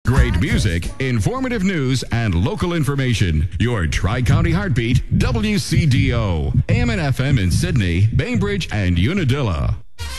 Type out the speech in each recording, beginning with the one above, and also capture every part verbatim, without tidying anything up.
Great music, informative news, and local information. Your Tri-County Heartbeat, W C D O. A M and F M in Sydney, Bainbridge, and Unadilla.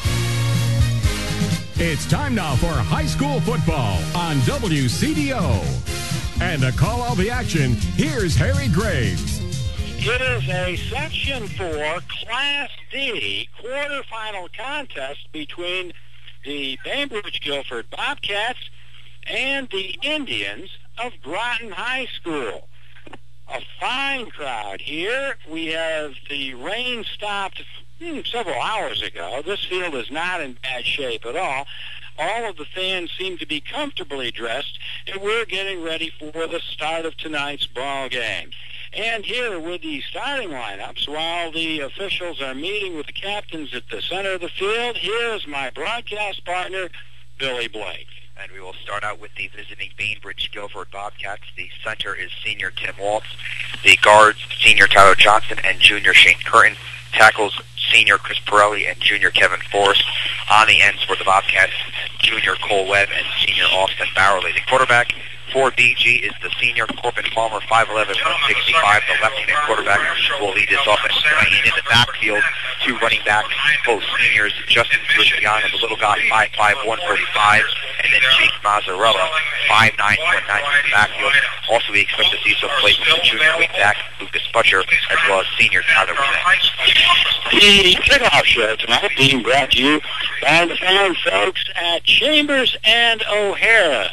It's time now for high school football on W C D O. And to call all the action, here's Harry Graves. It is a Section four Class D quarterfinal contest between the Bainbridge Guilford Bobcats and the Indians of Groton High School. A fine crowd here. We have the rain stopped hmm, several hours ago. This field is not in bad shape at all. All of the fans seem to be comfortably dressed, and we're getting ready for the start of tonight's ball game. And here with the starting lineups, while the officials are meeting with the captains at the center of the field, here's my broadcast partner, Billy Blake. And we will start out with the visiting Bainbridge Guilford Bobcats. The center is senior Tim Waltz. The guards, senior Tyler Johnson and junior Shane Curtin. Tackles, senior Chris Pirelli and junior Kevin Forrest. On the ends for the Bobcats, junior Cole Webb and senior Austin Bowerly. The quarterback for B G is the senior Corbin Palmer, five eleven, one sixty-five. The left-handed quarterback will lead this offense tonight. In the backfield, two running backs, both seniors, Justin Young, the little guy, five five, one forty-five, and then Jake Mazzarella, five nine, one ninety in the backfield. Also, we expect to see some play from the junior wing back, Lucas Butcher, as well as senior Tyler Winnett. The kickoff show tonight being brought to you by the fine folks at Chambers and O'Hara.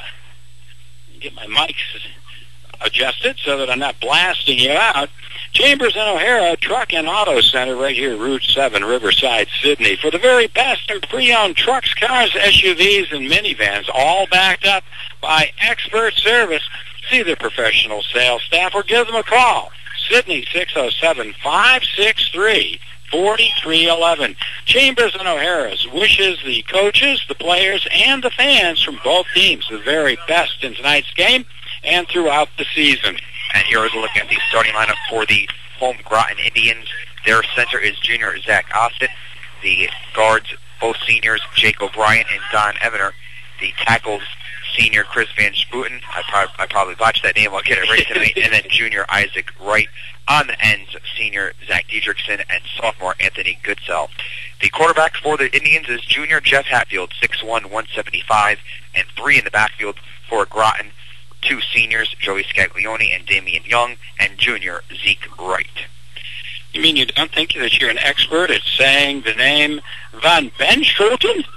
Get my mics adjusted so that I'm not blasting you out. Chambers and O'Hara Truck and Auto Center right here, Route seven, Riverside, Sydney. For the very best in pre-owned trucks, cars, S U Vs, and minivans, all backed up by expert service. See their professional sales staff or give them a call. Sydney, six oh seven, five six three, four three one one. Chambers and O'Hara's wishes the coaches, the players, and the fans from both teams the very best in tonight's game and throughout the season. And here is a look at the starting lineup for the home Groton Indians. Their center is junior Zach Ossett. The guards, both seniors, Jake O'Brien and Don Evener. The tackles, senior Chris Van Sputen. I, prob- I probably botched that name. I'll get it right tonight. And then junior Isaac Wright. On the ends, senior Zach Diedrichson and sophomore Anthony Goodsell. The quarterback for the Indians is junior Jeff Hatfield, six one, one seventy-five, and three in the backfield for Groton. Two seniors, Joey Scaglione and Damian Young, and junior Zeke Wright. You mean you don't think that you're an expert at saying the name Van Benschulten?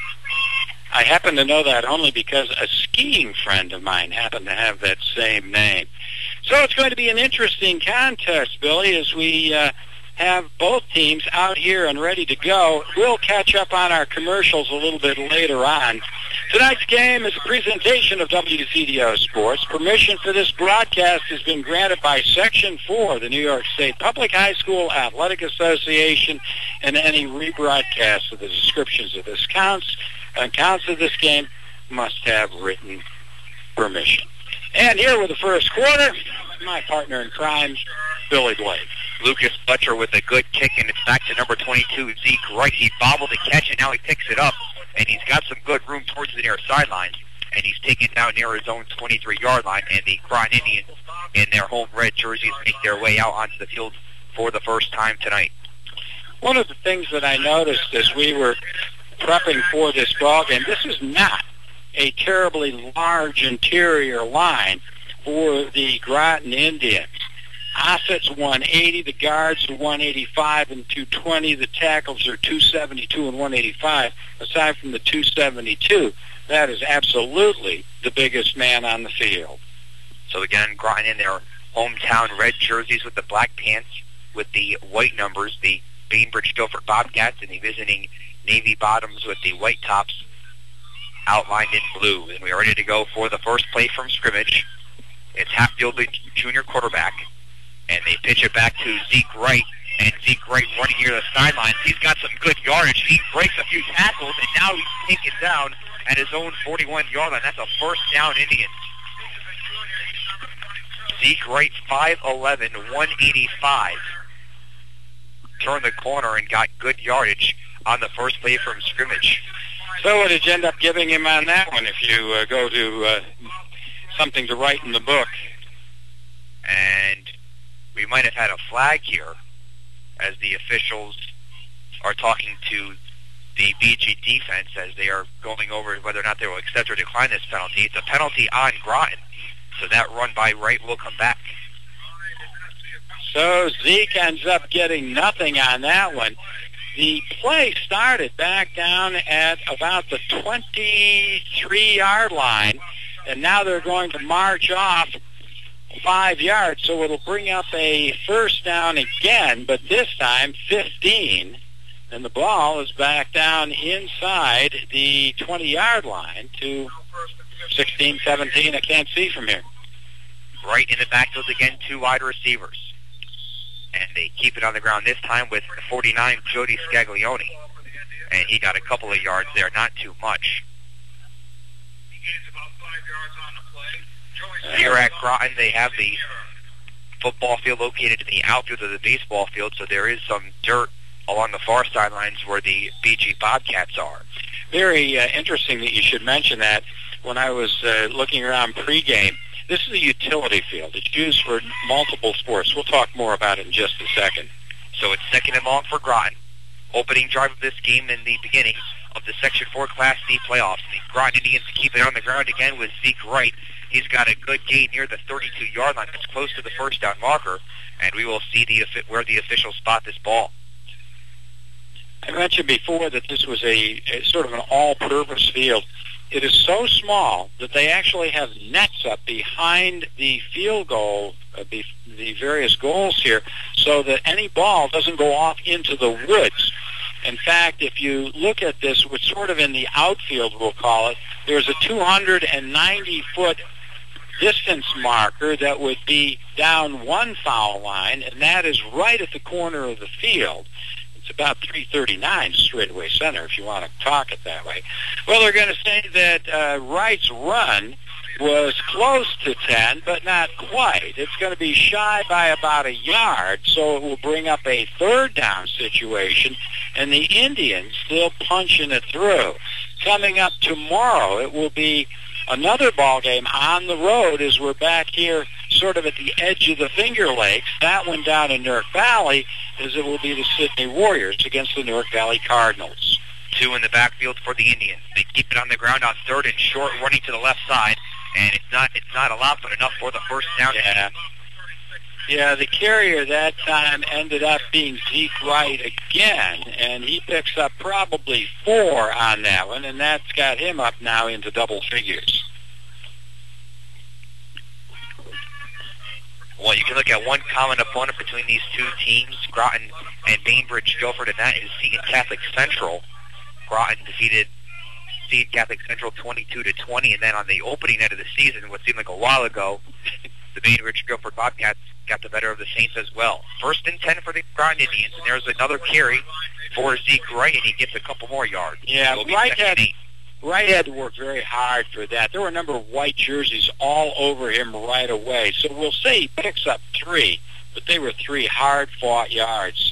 I happen to know that only because a skiing friend of mine happened to have that same name. So it's going to be an interesting contest, Billy, as we uh, have both teams out here and ready to go. We'll catch up on our commercials a little bit later on. Tonight's game is a presentation of W C D O Sports. Permission for this broadcast has been granted by Section four, the New York State Public High School Athletic Association, and any rebroadcast of the descriptions of this counts and counts of this game must have written permission. And here with the first quarter, my partner in crime, Billy Blake. Lucas Butcher with a good kick, and it's back to number twenty-two, Zeke Wright. He bobbled the catch, and now he picks it up, and he's got some good room towards the near sideline, and he's taken down near his own twenty-three-yard line, and the Groton Indians in their home red jerseys make their way out onto the field for the first time tonight. One of the things that I noticed as we were prepping for this ball game, this is not a terribly large interior line for the Groton Indians. Ossett's one eighty, the guards are one eighty-five and two twenty, the tackles are two seventy-two and one eighty-five. Aside from the two seventy-two, that is absolutely the biggest man on the field. So again, Groton in their hometown red jerseys with the black pants, with the white numbers, the Bainbridge Guilford Bobcats, and the visiting navy bottoms with the white tops outlined in blue. And we are ready to go for the first play from scrimmage. It's Hatfield, the junior quarterback, and they pitch it back to Zeke Wright, and Zeke Wright running near the sidelines. He's got some good yardage. He breaks a few tackles, and now he's taken down at his own forty-one-yard line. That's a first down Indians. Zeke Wright, five eleven, one eighty-five. Turned the corner and got good yardage on the first play from scrimmage. So what did you end up giving him on that one if you uh, go to uh, something to write in the book. And we might have had a flag here as the officials are talking to the B G defense as they are going over whether or not they will accept or decline this penalty. It's a penalty on Groton, so that run by Wright will come back. So Zeke ends up getting nothing on that one. The play started back down at about the twenty-three-yard line, and now they're going to march off five yards, so it'll bring up a first down again, but this time fifteen, and the ball is back down inside the twenty-yard line to sixteen, seventeen. I can't see from here. Right in the backfield again, two wide receivers. And they keep it on the ground this time with forty-nine, Jody Scaglione. And he got a couple of yards there, not too much. Here at Groton, they have the football field located in the outfield of the baseball field, so there is some dirt along the far sidelines where the B G Bobcats are. Very uh, interesting that you should mention that. When I was uh, looking around pregame, this is a utility field. It's used for multiple sports. We'll talk more about it in just a second. So it's second and long for Groton. Opening drive of this game in the beginning of the Section four Class D playoffs. The Groton Indians keep it on the ground again with Zeke Wright. He's got a good gain near the thirty-two-yard line. It's close to the first down marker, and we will see the where the officials spot this ball. I mentioned before that this was a, a sort of an all-purpose field. It is so small that they actually have nets up behind the field goal, uh, be, the various goals here, so that any ball doesn't go off into the woods. In fact, if you look at this, which sort of in the outfield, we'll call it, there's a two hundred ninety foot distance marker that would be down one foul line, and that is right at the corner of the field. It's about three thirty-nine straightaway center, if you want to talk it that way. Well, they're going to say that uh, Wright's run was close to ten, but not quite. It's going to be shy by about a yard, so it will bring up a third down situation, and the Indians still punching it through. Coming up tomorrow, it will be another ball game on the road as we're back here sort of at the edge of the Finger Lakes. That one down in Newark Valley, as it will be the Sydney Warriors against the Newark Valley Cardinals. Two in the backfield for the Indians. They keep it on the ground on third and short, running to the left side, and it's not it's not a lot, but enough for the first down. Yeah. Yeah, the carrier that time ended up being Zeke Wright again, and he picks up probably four on that one, and that's got him up now into double figures. Well, you can look at one common opponent between these two teams, Groton and Bainbridge Guilford, and that is Seton Catholic Central. Groton defeated Seton Catholic Central twenty-two to twenty, and then on the opening night of the season, what seemed like a while ago, the Bainbridge Guilford Bobcats got the better of the Saints as well. First and ten for the Groton Indians, and there's another carry for Zeke Wright, and he gets a couple more yards. Yeah, Wright had, Wright had to work very hard for that. There were a number of white jerseys all over him right away. So we'll say he picks up three, but they were three hard-fought yards.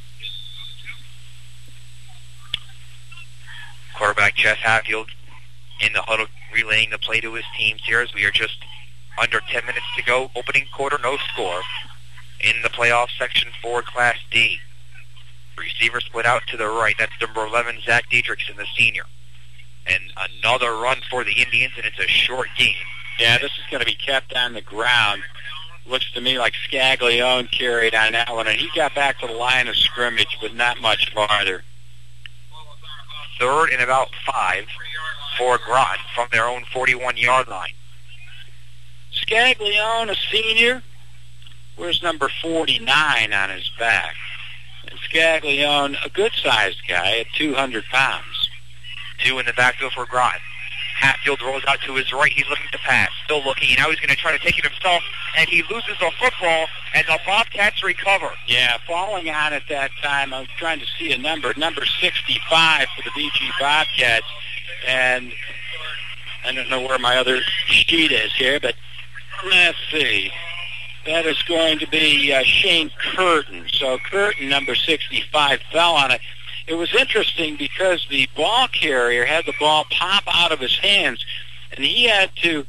Quarterback Jeff Hatfield in the huddle relaying the play to his teams here as we are just under ten minutes to go. Opening quarter, no score in the playoff Section four Class D. Receiver split out to the right. That's number eleven, Zach Dietrichson, the senior. And another run for the Indians, and it's a short game. Yeah, this is going to be kept on the ground. Looks to me like Scaglione carried on that one, and he got back to the line of scrimmage, but not much farther. Third and about five for Groton from their own forty-one-yard line. Scaglione, a senior. Where's number forty-nine on his back? And Scaglione, a good-sized guy at two hundred pounds. Two in the backfield for Groton. Hatfield rolls out to his right. He's looking to pass. Still looking. Now he's going to try to take it himself, and he loses the football, and the Bobcats recover. Yeah, falling on at that time, I was trying to see a number, number sixty-five for the B G Bobcats, and I don't know where my other sheet is here, but let's see. That is going to be uh, Shane Curtin. So Curtin, number sixty-five, fell on it. It was interesting because the ball carrier had the ball pop out of his hands, and he had to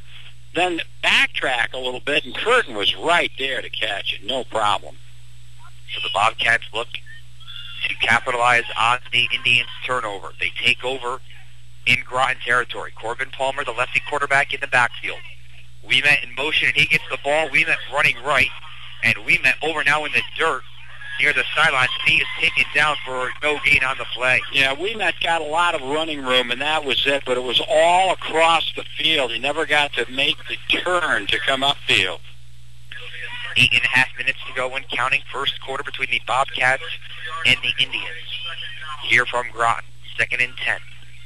then backtrack a little bit, and Curtin was right there to catch it, no problem. So the Bobcats look to capitalize on the Indians' turnover. They take over in Groton territory. Corbin Palmer, the lefty quarterback, in the backfield. Ouimet in motion, and he gets the ball. Ouimet running right, and Ouimet over now in the dirt near the sidelines. He is taken down for no gain on the play. Yeah, Ouimet got a lot of running room, and that was it, but it was all across the field. He never got to make the turn to come upfield. Eight and a half minutes to go and counting. First quarter between the Bobcats and the Indians. Here from Groton, second and ten.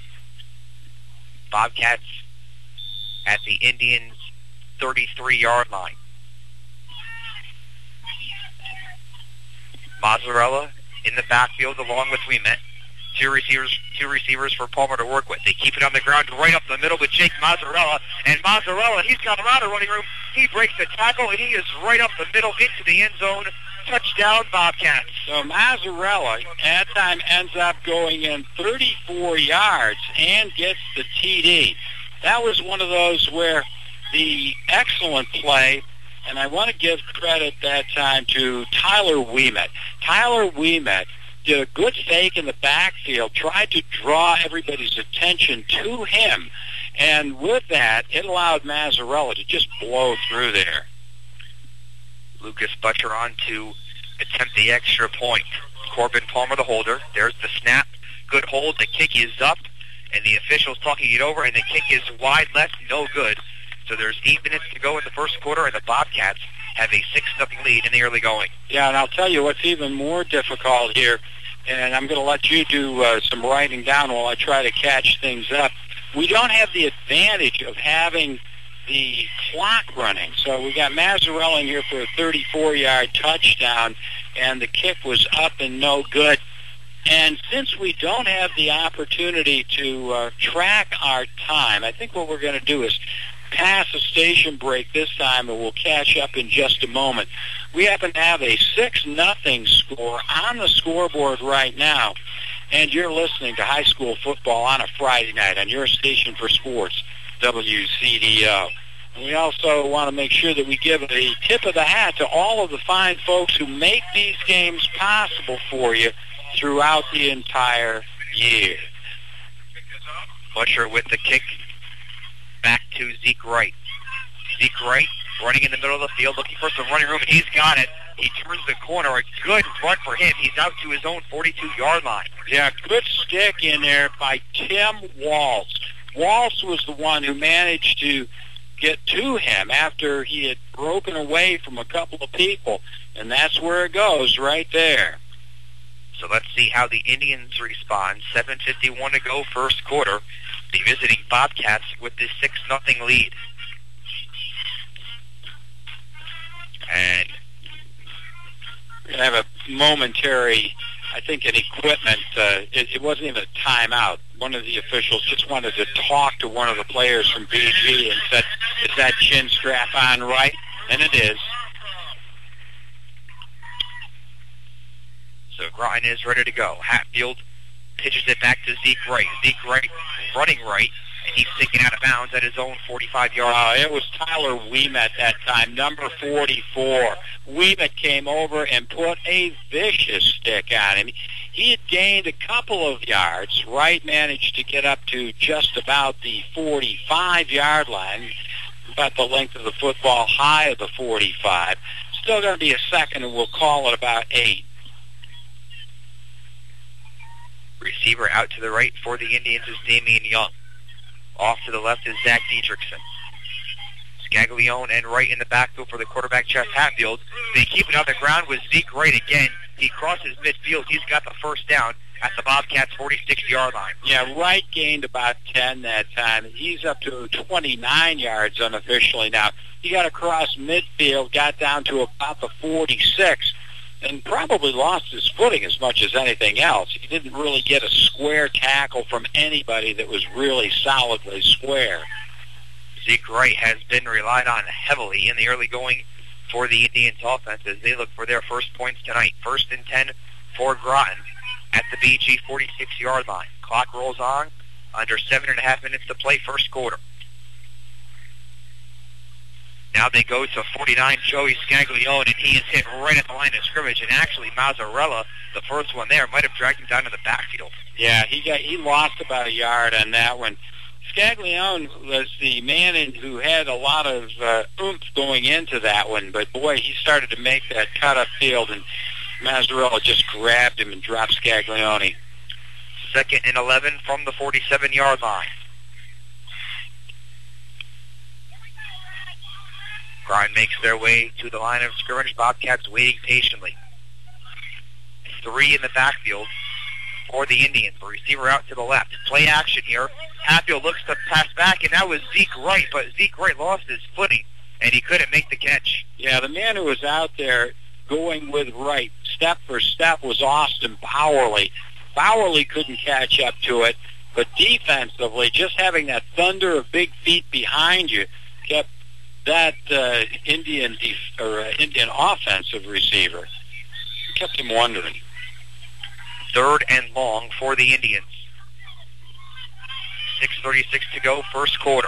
Bobcats at the Indians' thirty-three-yard line. Mazzarella in the backfield along with Ouimet. Two receivers, two receivers for Palmer to work with. They keep it on the ground right up the middle with Jake Mazzarella. And Mazzarella, he's got a lot of running room. He breaks the tackle, and he is right up the middle into the end zone. Touchdown, Bobcats. So Mazzarella, at that time, ends up going in thirty-four yards and gets the T D. That was one of those where the excellent play, and I want to give credit that time to Tyler Ouimet. Tyler Ouimet did a good fake in the backfield, tried to draw everybody's attention to him, and with that, it allowed Mazzarella to just blow through there. Lucas Butcher on to attempt the extra point. Corbin Palmer, the holder. There's the snap. Good hold. The kick is up, and the official's talking it over, and the kick is wide left. No good. So there's eight minutes to go in the first quarter, and the Bobcats have a six nothing lead in the early going. Yeah, and I'll tell you what's even more difficult here, and I'm going to let you do uh, some writing down while I try to catch things up. We don't have the advantage of having the clock running. So we got Mazzarella in here for a thirty-four-yard touchdown, and the kick was up and no good. And since we don't have the opportunity to uh, track our time, I think what we're going to do is pass a station break this time, and we'll catch up in just a moment. We happen to have a six nothing score on the scoreboard right now, and you're listening to high school football on a Friday night on your station for sports, W C D O. And we also want to make sure that we give a tip of the hat to all of the fine folks who make these games possible for you throughout the entire year. Butcher with the kick. Back to Zeke Wright. Zeke Wright running in the middle of the field, looking for some running room, and he's got it. He turns the corner. A good run for him. He's out to his own forty-two-yard line. Yeah, good stick in there by Tim Waltz. Waltz was the one who managed to get to him after he had broken away from a couple of people, and that's where it goes right there. So let's see how the Indians respond. seven fifty-one to go, first quarter. The visiting Bobcats with this six nothing lead. And we're going to have a momentary, I think, an equipment. Uh, it, it wasn't even a timeout. One of the officials just wanted to talk to one of the players from B G and said, is that chin strap on right? And it is. So Groton is ready to go. Hatfield pitches it back to Zeke Wright. Zeke Wright running right, and he's taken out of bounds at his own forty-five-yard line. Uh, it was Tyler Ouimet that time, number forty-four. Ouimet came over and put a vicious stick on him. He had gained a couple of yards. Wright managed to get up to just about the forty-five-yard line, about the length of the football, high of the forty-five. Still going to be a second, and we'll call it about eight. Receiver out to the right for the Indians is Damian Young. Off to the left is Zach Dietrichson. Scaglione and right in the backfield for the quarterback, Jeff Hatfield. They keep it on the ground with Zeke Wright again. He crosses midfield. He's got the first down at the Bobcats' forty-six-yard line. Yeah, Wright gained about ten that time. He's up to twenty-nine yards unofficially now. He got across midfield, got down to about the forty-six, and probably lost his footing as much as anything else. He didn't really get a square tackle from anybody that was really solidly square. Zeke Wright has been relied on heavily in the early going for the Indians offense as they look for their first points tonight. First and ten for Groton at the B G forty-six-yard line. Clock rolls on. Under seven and a half minutes to play, first quarter. Now they go to forty-nine, Joey Scaglione, and he is hit right at the line of scrimmage. And actually, Mazzarella, the first one there, might have dragged him down to the backfield. Yeah, he got he lost about a yard on that one. Scaglione was the man in, who had a lot of uh, oomph going into that one, but boy, he started to make that cut upfield, and Mazzarella just grabbed him and dropped Scaglione. Second and eleven from the forty-seven-yard line. Grind makes their way to the line of scrimmage. Bobcats waiting patiently. Three in the backfield for the Indians. The receiver out to the left. Play action here. Hatfield looks to pass back, and that was Zeke Wright, but Zeke Wright lost his footing, and he couldn't make the catch. Yeah, the man who was out there going with Wright, step for step, was Austin Bowerly. Bowerly couldn't catch up to it, but defensively, just having that thunder of big feet behind you kept that uh, Indian def- or uh, Indian offensive receiver, kept him wondering. Third and long for the Indians. six thirty-six to go, first quarter.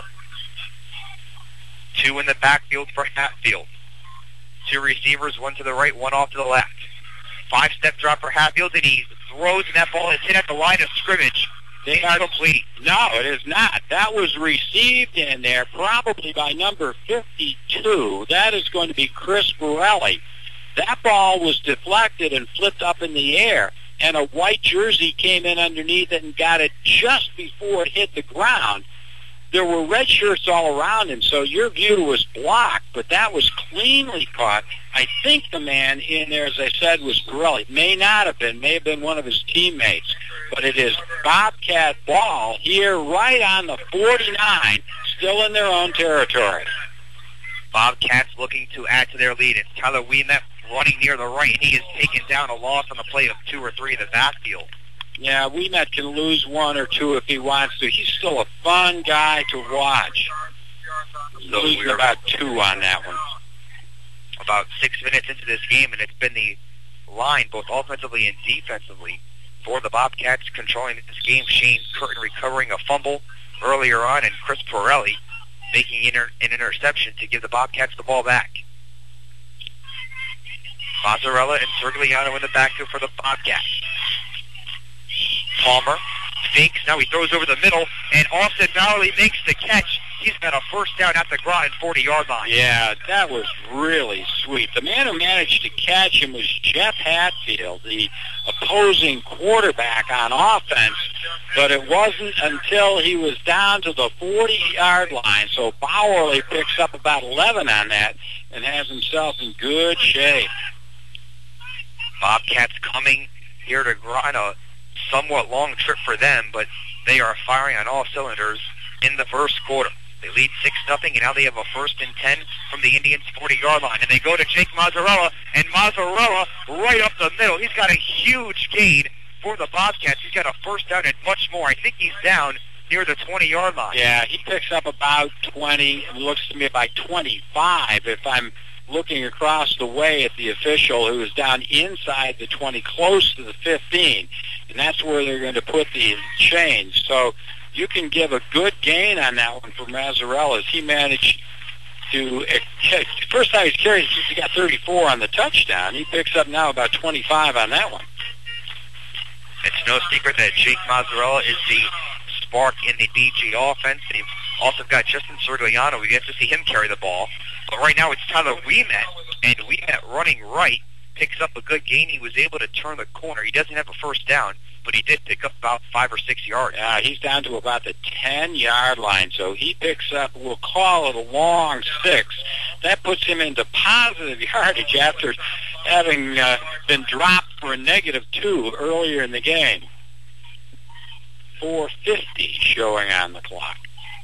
Two in the backfield for Hatfield. Two receivers, one to the right, one off to the left. Five-step drop for Hatfield, and he throws, and that ball is hit at the line of scrimmage. They are complete. No, it is not. That was received in there probably by number fifty-two. That is going to be Chris Borelli. That ball was deflected and flipped up in the air, and a white jersey came in underneath it and got it just before it hit the ground. There were red shirts all around him, so your view was blocked, but that was cleanly caught. I think the man in there, as I said, was Borelli. May not have been, may have been one of his teammates, but it is Bobcat ball here right on the forty-nine, still in their own territory. Bobcats looking to add to their lead. It's Tyler Ouimet running near the right, and he is taken down a loss on the play of two or three in the backfield. Yeah, Ouimet can lose one or two if he wants to. He's still a fun guy to watch. So Losing about two on that one. About six minutes into this game, and it's been the line, both offensively and defensively, for the Bobcats controlling this game. Shane Curtin recovering a fumble earlier on, and Chris Pirelli making inter- an interception to give the Bobcats the ball back. Mazzarella and Sergliano in the backfield for the Bobcats. Palmer fakes, now he throws over the middle, and Austin Bowerly makes the catch. He's got a first down at the Groton forty-yard line. Yeah, that was really sweet. The man who managed to catch him was Jeff Hatfield, the opposing quarterback on offense, but it wasn't until he was down to the forty-yard line, so Bowerly picks up about eleven on that and has himself in good shape. Bobcats coming here to Groton, a somewhat long trip for them, but they are firing on all cylinders in the first quarter. They lead six nothing, and now they have a first and ten from the Indians' forty-yard line. And they go to Jake Mazzarella, and Mazzarella right up the middle. He's got a huge gain for the Bobcats. He's got a first down and much more. I think he's down near the twenty-yard line. Yeah, he picks up about twenty. It looks to me about twenty-five if I'm looking across the way at the official, who is down inside the twenty, close to the fifteen. And that's where they're going to put the chains. So you can give a good gain on that one for Mazzarella, as he managed to, first time he's carried, he got thirty-four on the touchdown. He picks up now about twenty-five on that one. It's no secret that Jake Mazzarella is the spark in the B G offense. They've also got Justin Sergliano. We get to see him carry the ball. But right now it's Tyler Ouimet, and Ouimet running right picks up a good gain. He was able to turn the corner. He doesn't have a first down, but he did pick up about five or six yards. Yeah, he's down to about the ten-yard line, so he picks up, we'll call it a long six. That puts him into positive yardage after having uh, been dropped for a negative two earlier in the game. four fifty showing on the clock.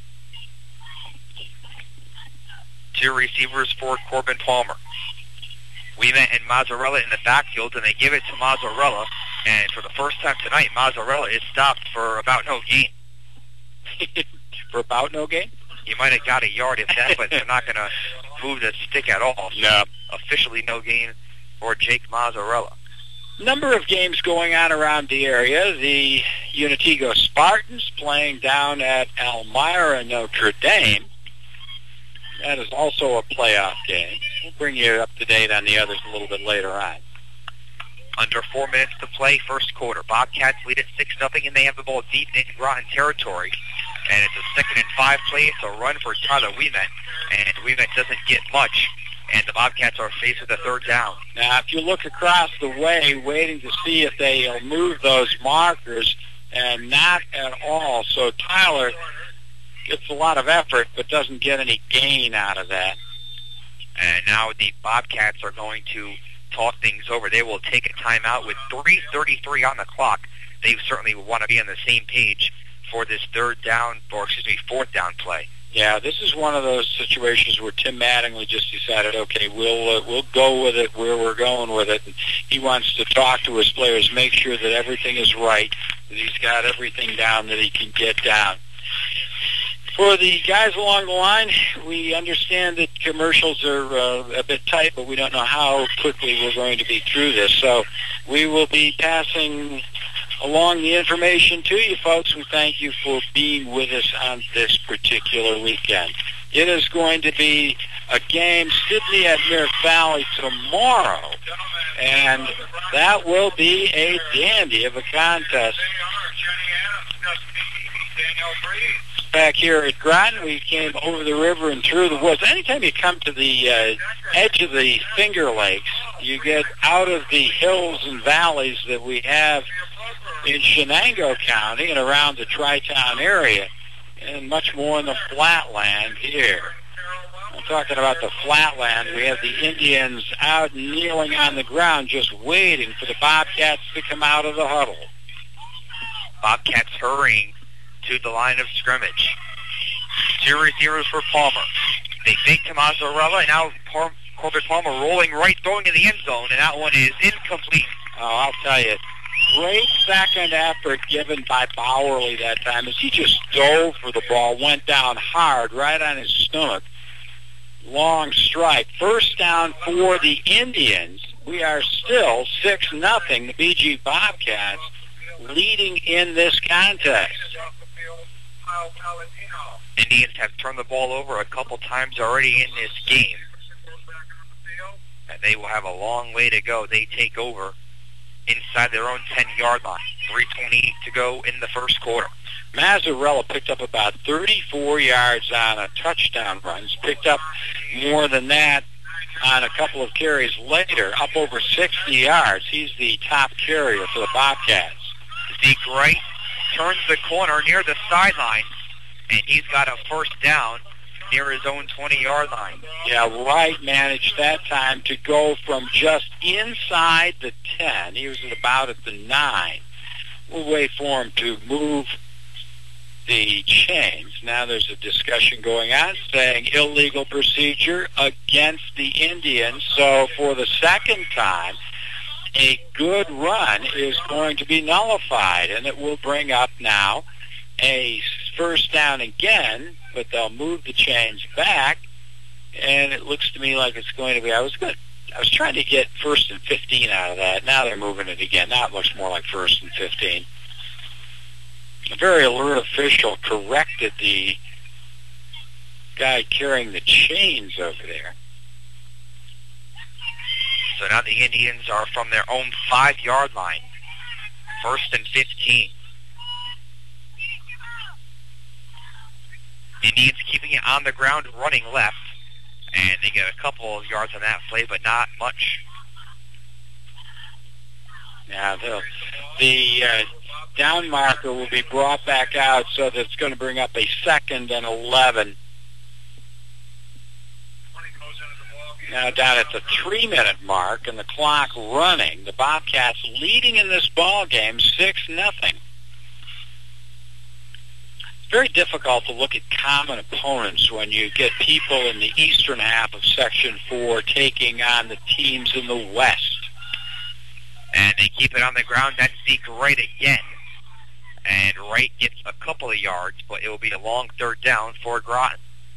Two receivers for Corbin Palmer. Ouimet and Mazzarella in the backfield, and they give it to Mazzarella. And for the first time tonight, Mazzarella is stopped for about no gain. For about no gain? He might have got a yard if that, but they're not going to move the stick at all. So no. Officially no gain for Jake Mazzarella. Number of games going on around the area. The Unitigo Spartans playing down at Elmira, Notre Dame. That is also a playoff game. We'll bring you up to date on the others a little bit later on. Under four minutes to play, first quarter. Bobcats lead at six nothing, and they have the ball deep in Groton territory. And it's a second and five play. It's a run for Tyler Ouimet, and Ouimet doesn't get much. And the Bobcats are faced with a third down. Now, if you look across the way, waiting to see if they'll move those markers, and not at all. So Tyler gets a lot of effort, but doesn't get any gain out of that. And now the Bobcats are going to talk things over. They will take a timeout with three thirty-three on the clock. They certainly want to be on the same page for this third down, or excuse me, fourth down play. Yeah, this is one of those situations where Tim Mattingly just decided, okay, we'll uh, we'll go with it where we're going with it. And he wants to talk to his players, make sure that everything is right, that he's got everything down that he can get down. For the guys along the line, we understand that commercials are uh, a bit tight, but we don't know how quickly we're going to be through this. So we will be passing along the information to you folks. We thank you for being with us on this particular weekend. It is going to be a game, Sidney at Merrick Valley tomorrow, and that will be a dandy of a contest. Back here at Groton, we came over the river and through the woods. Anytime you come to the uh, edge of the Finger Lakes, you get out of the hills and valleys that we have in Shenango County and around the Tri-Town area, and much more in the flatland here. I'm talking about the flatland. We have the Indians out kneeling on the ground just waiting for the Bobcats to come out of the huddle. Bobcats hurrying to the line of scrimmage. Two receivers for Palmer. They fake to Mazzarella, and now Corbett Palmer rolling right, throwing in the end zone, and that one is incomplete. Oh, I'll tell you, great second effort given by Bowerly that time as he just dove for the ball, went down hard, right on his stomach. Long strike. First down for the Indians. We are still six nothing, the B G Bobcats, leading in this contest. Indians have turned the ball over a couple times already in this game, and they will have a long way to go. They take over inside their own ten-yard line. three twenty-eight to go in the first quarter. Mazzarella picked up about thirty-four yards on a touchdown run. He's picked up more than that on a couple of carries later, up over sixty yards. He's the top carrier for the Bobcats. Zeke Wright turns the corner near the sideline, and he's got a first down near his own twenty-yard line. Yeah, Wright managed that time to go from just inside the ten. He was at about at the nine. We'll wait for him to move the chains. Now there's a discussion going on saying illegal procedure against the Indians. So for the second time, a good run is going to be nullified, and it will bring up now a first down again, but they'll move the chains back, and it looks to me like it's going to be, I was good. I was trying to get first and fifteen out of that. Now they're moving it again. Now it looks more like first and fifteen. A very alert official corrected the guy carrying the chains over there. So now the Indians are from their own five-yard line. First and fifteen. Indians keeping it on the ground, running left. And they get a couple of yards on that play, but not much. Now the, the uh, down marker will be brought back out, so that it's going to bring up a second and eleven. Now down at the three-minute mark and the clock running, the Bobcats leading in this ball game six nothing. It's very difficult to look at common opponents when you get people in the eastern half of Section four taking on the teams in the west. And they keep it on the ground. That's Zeke Wright again. And Wright gets a couple of yards, but it will be a long third down for Groton.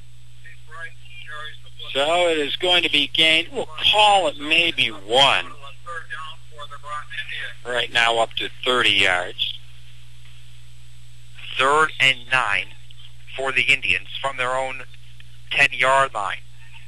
So it is going to be gained. We'll call it maybe one. Right now up to thirty yards. Third and nine for the Indians from their own ten-yard line.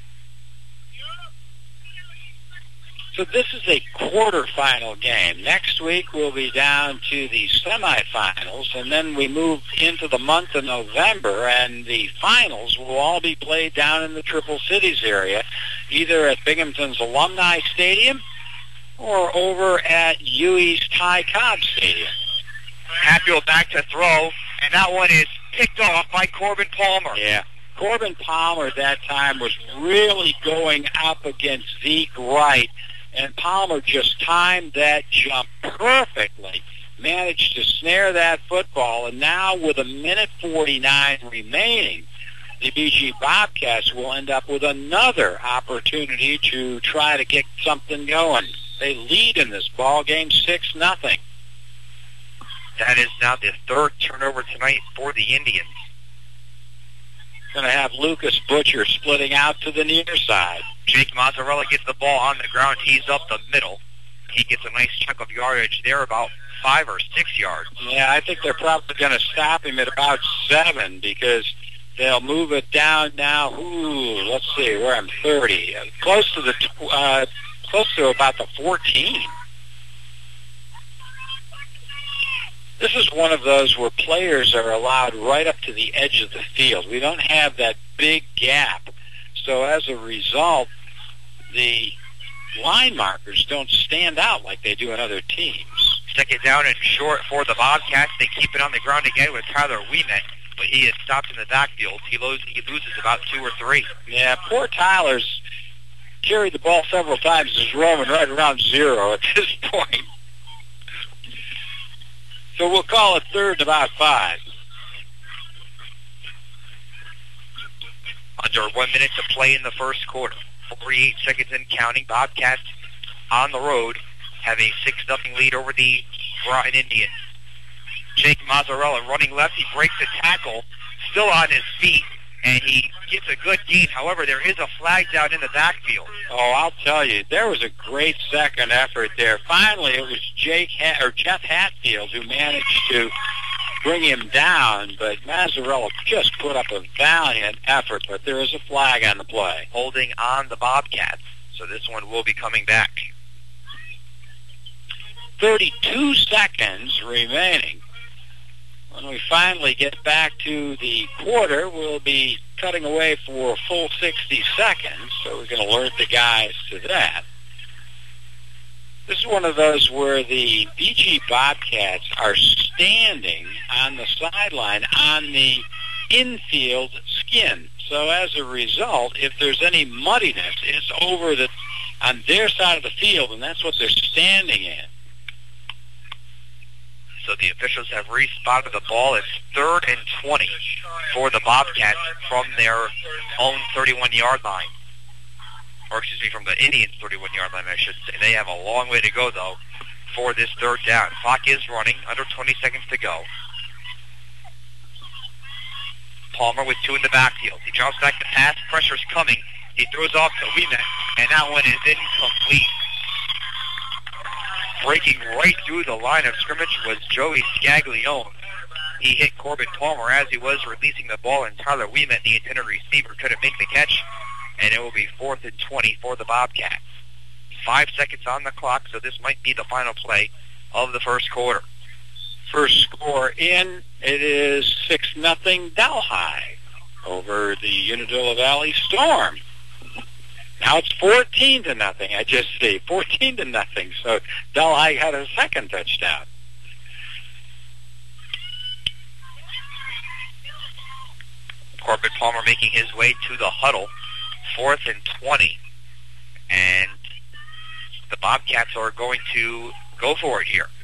So this is a quarterfinal game. Next week we'll be down to the semifinals, and then we move into the month of November, and the finals will all be played down in the Triple Cities area, either at Binghamton's Alumni Stadium or over at U E's Ty Cobb Stadium. Hatfield back to throw, and that one is picked off by Corbin Palmer. Yeah. Corbin Palmer at that time was really going up against Zeke Wright, and Palmer just timed that jump perfectly, managed to snare that football, and now with a minute forty-nine remaining, the B G Bobcats will end up with another opportunity to try to get something going. They lead in this ball game six nothing. That is now the third turnover tonight for the Indians. Going to have Lucas Butcher splitting out to the near side. Jake Mazzarella gets the ball on the ground. He's up the middle. He gets a nice chunk of yardage there, about five or six yards. Yeah, I think they're probably going to stop him at about seven because they'll move it down now. Ooh, let's see, where I'm thirty, uh, close to the tw- uh, close to about the fourteen. This is one of those where players are allowed right up to the edge of the field. We don't have that big gap. So as a result, the line markers don't stand out like they do in other teams. Second down and short for the Bobcats. They keep it on the ground again with Tyler Ouimet, but he is stopped in the backfield. He, lo- he loses about two or three. Yeah, poor Tyler's carried the ball several times. Is roaming right around zero at this point. So we'll call it third and about five. Under one minute to play in the first quarter. forty-eight seconds in counting. Bobcats on the road have a six nothing lead over the Groton Indians. Jake Mazzarella running left. He breaks the tackle, still on his feet, and he gets a good gain. However, there is a flag down in the backfield. Oh, I'll tell you, there was a great second effort there. Finally, it was Jake ha- or Jeff Hatfield who managed to bring him down, but Mazzarella just put up a valiant effort, but there is a flag on the play. Holding on the Bobcats, so this one will be coming back. thirty-two seconds remaining. When we finally get back to the quarter, we'll be cutting away for a full sixty seconds, so we can alert the guys to that. This is one of those where the B G Bobcats are standing on the sideline on the infield skin. So as a result, if there's any muddiness, it's over the on their side of the field, and that's what they're standing in. So the officials have respotted the ball. It's third and twenty for the Bobcats from their own thirty-one-yard line. Or, excuse me, from the Indians' thirty-one-yard line, I should say. They have a long way to go, though, for this third down. Clock is running. Under twenty seconds to go. Palmer with two in the backfield. He drops back to pass. Pressure's coming. He throws off to Ouimet, and that one is incomplete. Breaking right through the line of scrimmage was Joey Scaglione. He hit Corbin Palmer as he was releasing the ball, and Tyler Ouimet, the intended receiver, couldn't make the catch, and it will be fourth and twenty for the Bobcats. Five seconds on the clock, so this might be the final play of the first quarter. First score in, it is six nothing Delhi over the Unadilla Valley Storm. Now it's fourteen to nothing. I just see fourteen to nothing. So Delhi had a second touchdown. Corbin Palmer making his way to the huddle. Fourth and twenty. And the Bobcats are going to go for it here.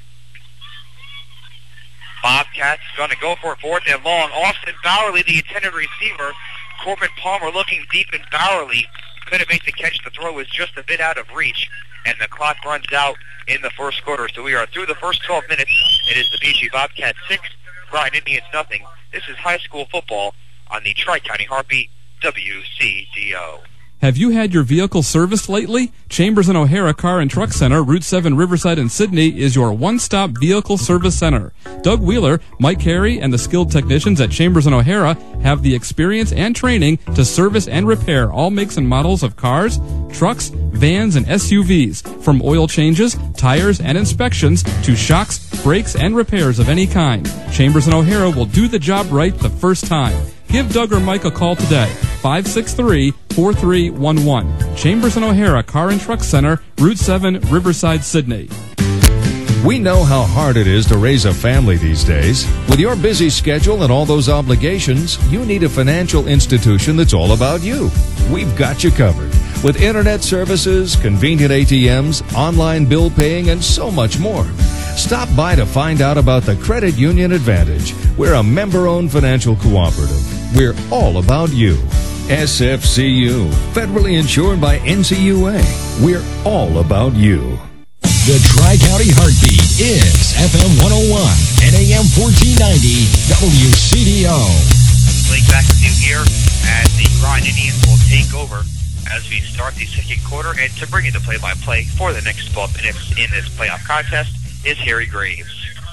Bobcats going to go for it fourth and long. Austin Bowerly, the intended receiver. Corbin Palmer looking deep in Bowerly. Couldn't make the catch. The throw was just a bit out of reach, and the clock runs out in the first quarter. So we are through the first twelve minutes. It is the B G Bobcats six, Groton Indians nothing. This is high school football on the Tri-County Heartbeat, W C D O. Have you had your vehicle serviced lately? Chambers and O'Hara Car and Truck Center, Route seven, Riverside and Sydney, is your one-stop vehicle service center. Doug Wheeler, Mike Carey, and the skilled technicians at Chambers and O'Hara have the experience and training to service and repair all makes and models of cars, trucks, vans, and S U Vs. From oil changes, tires, and inspections to shocks, brakes, and repairs of any kind, Chambers and O'Hara will do the job right the first time. Give Doug or Mike a call today, five six three, four three one one. Chambers and O'Hara Car and Truck Center, Route seven, Riverside, Sydney. We know how hard it is to raise a family these days. With your busy schedule and all those obligations, you need a financial institution that's all about you. We've got you covered. With internet services, convenient A T Ms, online bill paying, and so much more. Stop by to find out about the Credit Union Advantage. We're a member-owned financial cooperative. We're all about you. S F C U, federally insured by N C U A. We're all about you. The Tri-County Heartbeat is F M one oh one and A M fourteen ninety W C D O. Blake back with you here as the Groton Indians will take over as we start the second quarter. And to bring you the play-by-play for the next twelve minutes in this playoff contest is Harry Graves.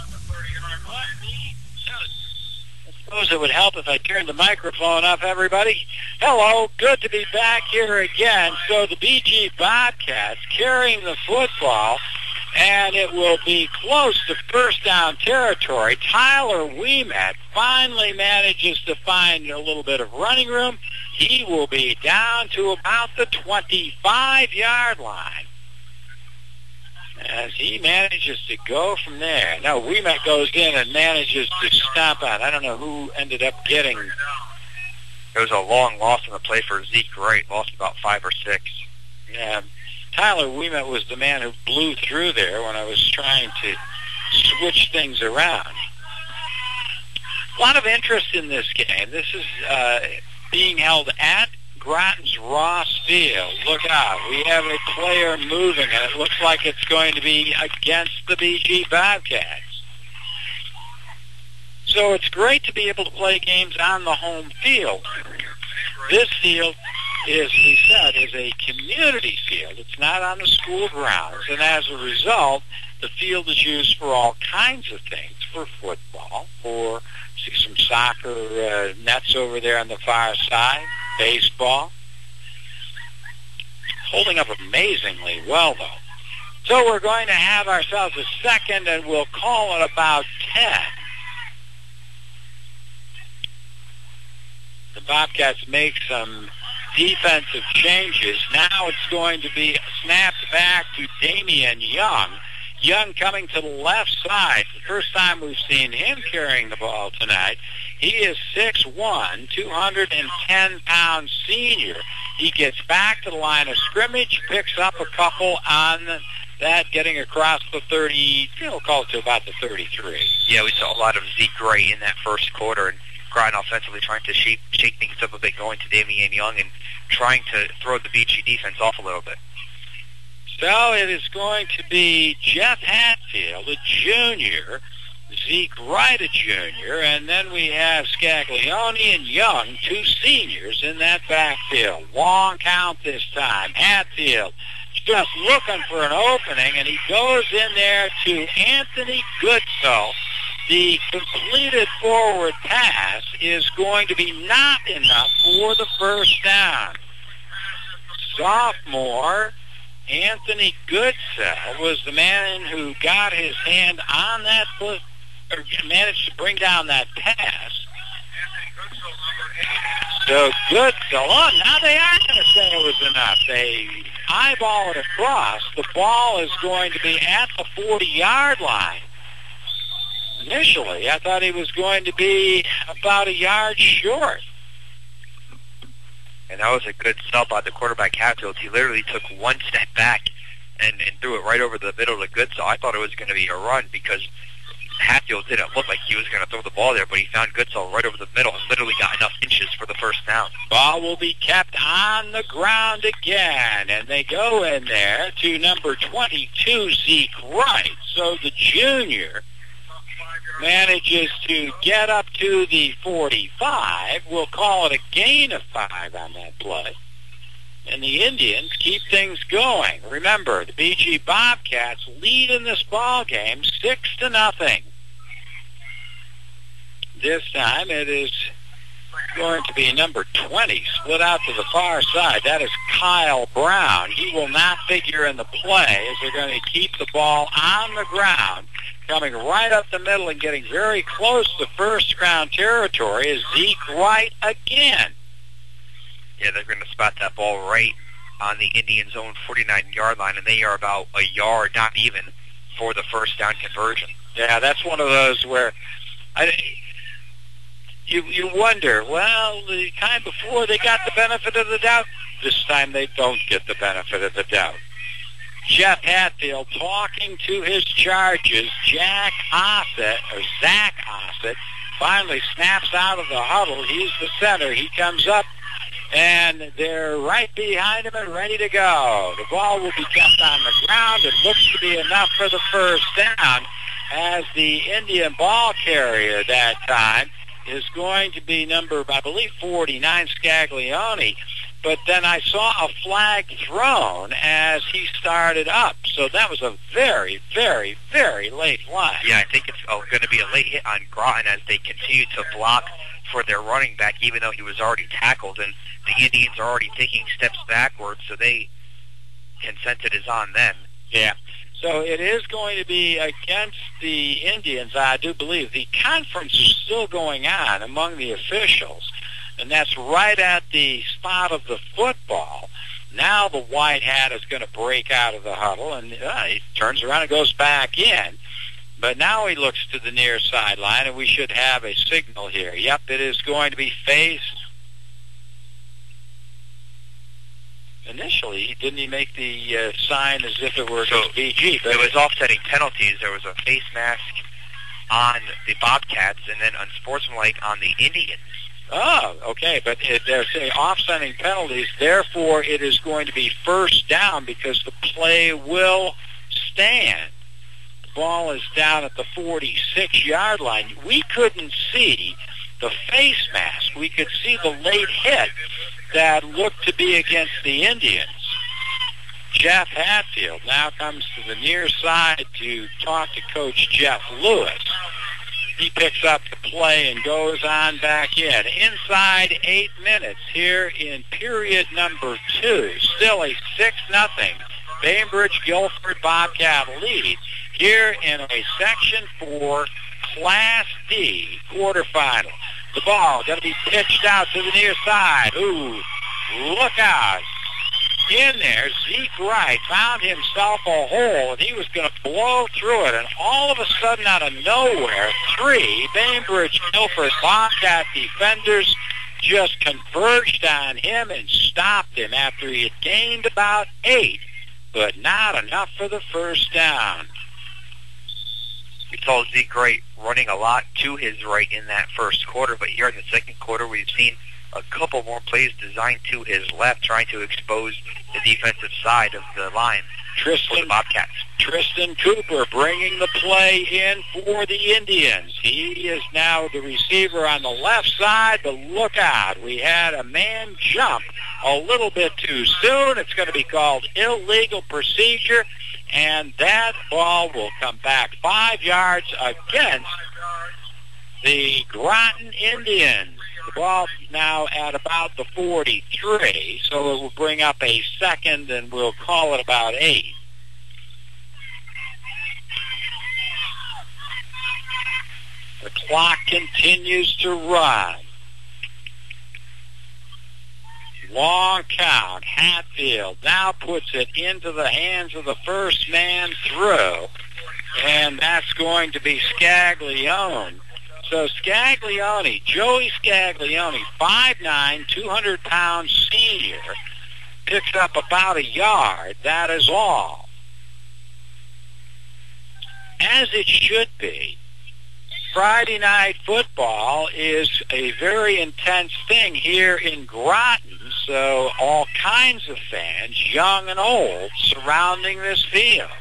I suppose it would help if I turned the microphone up, everybody. Hello, good to be back here again. So the B G Bobcats carrying the football, and it will be close to first down territory. Tyler Ouimet finally manages to find a little bit of running room. He will be down to about the twenty-five-yard line as he manages to go from there. Now, Ouimet goes in and manages to stomp out. I don't know who ended up getting. There was a long loss on the play for Zeke Wright, lost about five or six. Yeah, Tyler Ouimet was the man who blew through there when I was trying to switch things around. A lot of interest in this game. This is uh, being held at Groton's Ross Field. Look out. We have a player moving, and it looks like it's going to be against the B G Bobcats. So it's great to be able to play games on the home field. This field is, we said, is a community field. It's not on the school grounds, and as a result, the field is used for all kinds of things, for football, for see some soccer uh, nets over there on the far side, baseball. Holding up amazingly well, though. So we're going to have ourselves a second, and we'll call it about ten. The Bobcats make some defensive changes. Now it's going to be snapped back to Damian Young. Young coming to the left side. The first time we've seen him carrying the ball tonight. He is six one, two hundred ten pound senior. He gets back to the line of scrimmage, picks up a couple on that, getting across the thirty, we'll call it to about the thirty-three. Yeah, we saw a lot of Zeke Gray in that first quarter, and Groton offensively trying to shake, shake things up a bit, going to Damian Young and trying to throw the B G defense off a little bit. So it is going to be Jeff Hatfield, a junior, Zeke Wright, a junior, and then we have Scaglione and Young, two seniors in that backfield. Long count this time. Hatfield just looking for an opening, and he goes in there to Anthony Goodsell. The completed forward pass is going to be not enough for the first down. Sophomore Anthony Goodsell was the man who got his hand on that foot, or managed to bring down that pass. So Goodsell, oh, now they are going to say it was enough. They eyeball it across. The ball is going to be at the forty-yard line. Initially, I thought he was going to be about a yard short. And that was a good sell by the quarterback Hatfield. He literally took one step back and, and threw it right over the middle of Goodsell. I thought it was going to be a run because Hatfield didn't look like he was going to throw the ball there, but he found Goodsell right over the middle and literally got enough inches for the first down. Ball will be kept on the ground again, and they go in there to number twenty-two, Zeke Wright. So the junior manages to get up to the forty-five. We'll call it a gain of five on that play. And the Indians keep things going. Remember, the B G Bobcats lead in this ball game six to nothing. This time it is going to be number twenty, split out to the far side. That is Kyle Brown. He will not figure in the play as they're going to keep the ball on the ground. Coming right up the middle and getting very close to first ground territory is Zeke Wright again. Yeah, they're going to spot that ball right on the Indians' own forty-nine-yard line, and they are about a yard, not even, for the first down conversion. Yeah, that's one of those where I, you you wonder, well, the time before they got the benefit of the doubt. This time they don't get the benefit of the doubt. Jeff Hatfield talking to his charges. Jack Ossett, or Zach Ossett, finally snaps out of the huddle. He's the center. He comes up, and they're right behind him and ready to go. The ball will be kept on the ground. It looks to be enough for the first down, as the Indian ball carrier that time is going to be number, I believe, forty-nine, Scaglione. But then I saw a flag thrown as he started up. So that was a very, very, very late flag. Yeah, I think it's oh, going to be a late hit on Groton as they continue to block for their running back, even though he was already tackled. And the Indians are already taking steps backwards, so they consent it is on them. Yeah. So it is going to be against the Indians, I do believe. The conference is still going on among the officials, and that's right at the spot of the football. Now the white hat is going to break out of the huddle, and uh, he turns around and goes back in. But now he looks to the near sideline, and we should have a signal here. Yep, it is going to be faced. Initially, didn't he make the uh, sign as if it were so B G? But it was offsetting penalties. There was a face mask on the Bobcats and then unsportsmanlike on the Indians. Oh, okay, but it, they're saying offsetting penalties. Therefore, it is going to be first down because the play will stand. The ball is down at the forty-six-yard line. We couldn't see the face mask. We could see the late hit that looked to be against the Indians. Jeff Hatfield now comes to the near side to talk to Coach Jeff Lewis. He picks up the play and goes on back in. Inside eight minutes here in period number two. Still a six nothing Bainbridge Guilford Bobcat lead here in a Section four Class D quarterfinal. The ball going to be pitched out to the near side. Ooh, look out. In there, Zeke Wright found himself a hole, and he was going to blow through it. And all of a sudden, out of nowhere, three Bainbridge Guilford Bobcat defenders just converged on him and stopped him after he had gained about eight, but not enough for the first down. We saw Zeke Wright running a lot to his right in that first quarter, but here in the second quarter, we've seen a couple more plays designed to his left, trying to expose the defensive side of the line Tristan, for the Bobcats. Tristan Cooper bringing the play in for the Indians. He is now the receiver on the left side, but look out. We had a man jump a little bit too soon. It's going to be called illegal procedure, and that ball will come back five yards against the Groton Indians. The ball now at about the forty-three, so it will bring up a second, and we'll call it about eight. The clock continues to run. Long count. Hatfield now puts it into the hands of the first man through, and that's going to be Scaglione. So Scaglione, Joey Scaglione, five nine, two hundred pound senior, picks up about a yard. That is all. As it should be. Friday night football is a very intense thing here in Groton, so all kinds of fans, young and old, surrounding this field.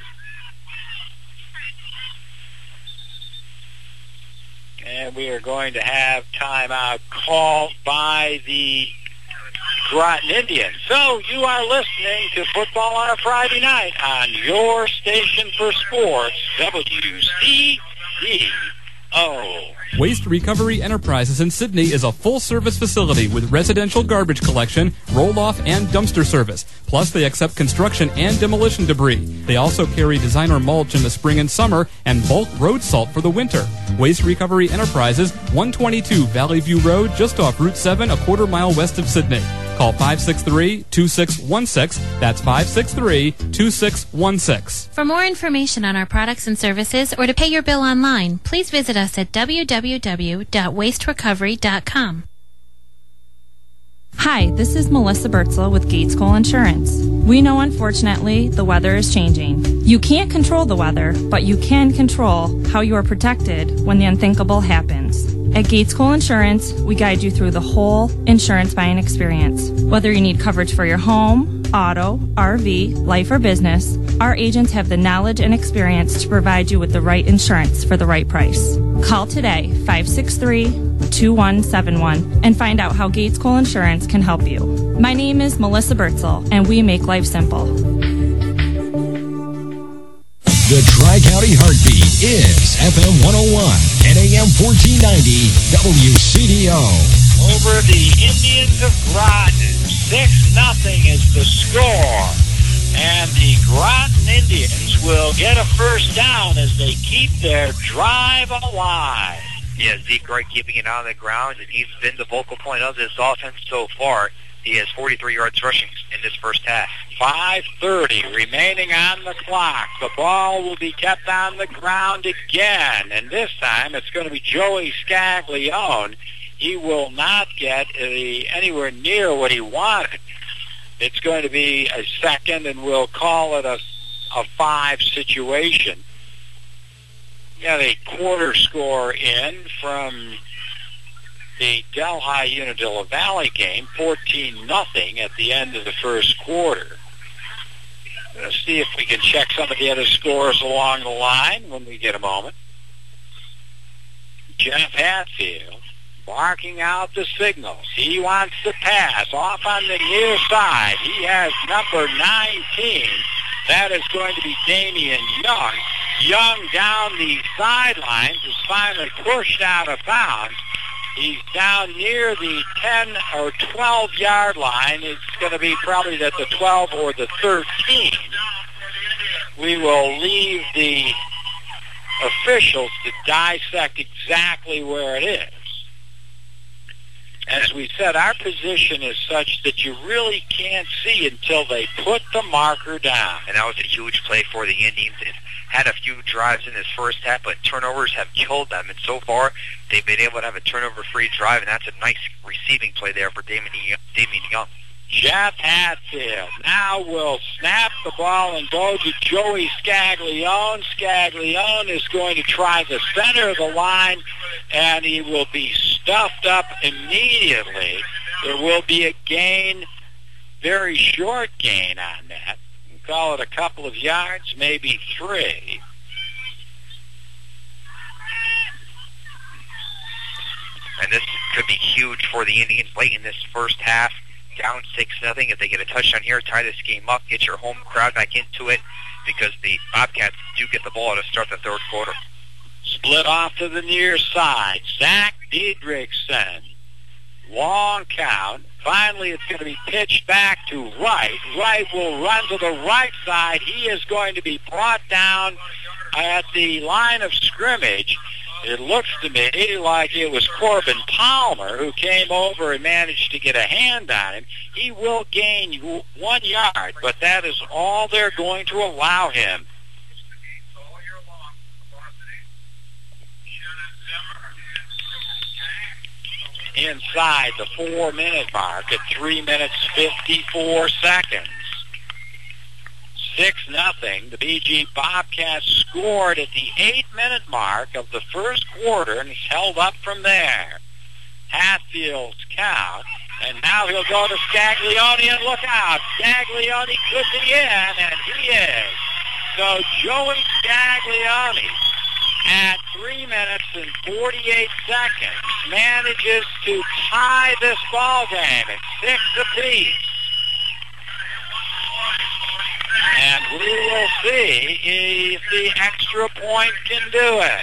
And we are going to have timeout called by the Groton Indians. So you are listening to Football on a Friday Night on your station for sports, W C D O. Waste Recovery Enterprises in Sydney is a full-service facility with residential garbage collection, roll-off, and dumpster service. Plus, they accept construction and demolition debris. They also carry designer mulch in the spring and summer and bulk road salt for the winter. Waste Recovery Enterprises, one twenty-two Valley View Road, just off Route seven, a quarter mile west of Sydney. Call five six three, two six one six. That's five six three, two six one six. For more information on our products and services or to pay your bill online, please visit us at w w w dot waste recovery dot com. Hi, this is Melissa Bertzel with Gates Coal Insurance. We know, unfortunately, the weather is changing. You can't control the weather, but you can control how you are protected when the unthinkable happens. At Gates Coal Insurance, we guide you through the whole insurance buying experience. Whether you need coverage for your home, auto, R V, life, or business, our agents have the knowledge and experience to provide you with the right insurance for the right price. Call today, five six three, two one seven one, and find out how Gates Coal Insurance can help you. My name is Melissa Bertzel, and we make life simple. The Tri-County Heartbeat is F M one oh one and A M fourteen ninety W C D O. Over the Indians of Groton, six nothing is the score. And the Groton Indians will get a first down as they keep their drive alive. Yeah, Zeke Wright keeping it on the ground, and he's been the focal point of this offense so far. He has forty-three yards rushing in this first half. five thirty remaining on the clock. The ball will be kept on the ground again, and this time it's going to be Joey Scaglione. He will not get a, anywhere near what he wanted. It's going to be a second, and we'll call it a, a five situation. Got a quarter score in from the Delhi Unadilla Valley game, fourteen nothing at the end of the first quarter. Let's see if we can check some of the other scores along the line when we get a moment. Jeff Hatfield barking out the signals. He wants to pass off on the near side. He has number nineteen. That is going to be Damian Young. Young down the sidelines is finally pushed out of bounds. He's down near the ten or twelve yard line. It's going to be probably at the twelve or the thirteen. We will leave the officials to dissect exactly where it is. As we said, our position is such that you really can't see until they put the marker down. And that was a huge play for the Indians. It had a few drives in this first half, but turnovers have killed them. And so far, they've been able to have a turnover-free drive, and that's a nice receiving play there for Damian Young. Jeff Hatfield now will snap the ball and go to Joey Scaglione. Scaglione is going to try the center of the line, and he will be stuffed up immediately. There will be a gain, very short gain on that. We'll call it a couple of yards, maybe three. And this could be huge for the Indians late in this first half. Down six nothing. If they get a touchdown here, tie this game up, get your home crowd back into it, because the Bobcats do get the ball to start the third quarter. Split off to the near side. Zach Diedrichsen. Long count. Finally, it's going to be pitched back to Wright. Wright will run to the right side. He is going to be brought down at the line of scrimmage. It looks to me like it was Corbin Palmer who came over and managed to get a hand on him. He will gain one yard, but that is all they're going to allow him. Inside the four-minute mark at three minutes, fifty-four seconds. six nothing. The B G Bobcats scored at the eight-minute mark of the first quarter and it's held up from there. Hatfield's count, and now he'll go to Scaglione, and look out. Scaglione could be in, and he is. So Joey Scaglione at three minutes and forty-eight seconds, manages to tie this ball game at six apiece. And we will see if the extra point can do it.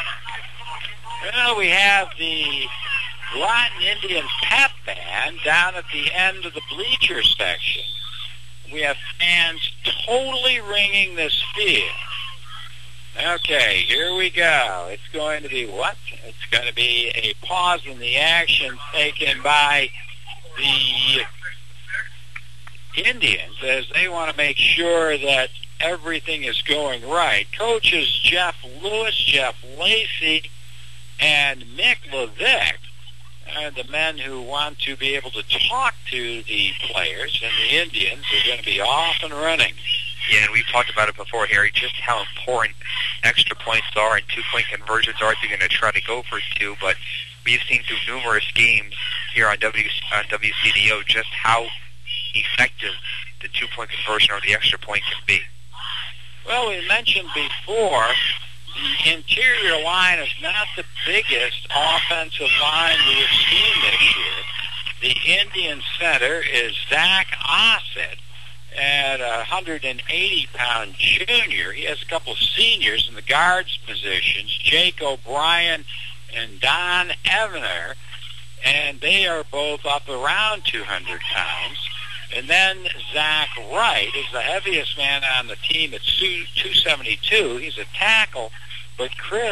Well, we have the Groton Indians pep band down at the end of the bleacher section. We have fans totally ringing this field. Okay, here we go. It's going to be what? It's going to be a pause in the action taken by the Indians as they want to make sure that everything is going right. Coaches Jeff Lewis, Jeff Lacey, and Mick Levick are the men who want to be able to talk to the players, and the Indians are going to be off and running. Yeah, and we've talked about it before, Harry, just how important extra points are and two-point conversions are if you're going to try to go for two, but we've seen through numerous games here on, w, on W C D O just how effective the two-point conversion or the extra point can be. Well, we mentioned before, the interior line is not the biggest offensive line we have seen this year. The Indian center is Zach Ossett at a one hundred eighty pound junior. He has a couple of seniors in the guards positions, Jake O'Brien and Don Evener, and they are both up around two hundred pounds. And then Zach Wright is the heaviest man on the team at two seventy-two. He's a tackle, but Chris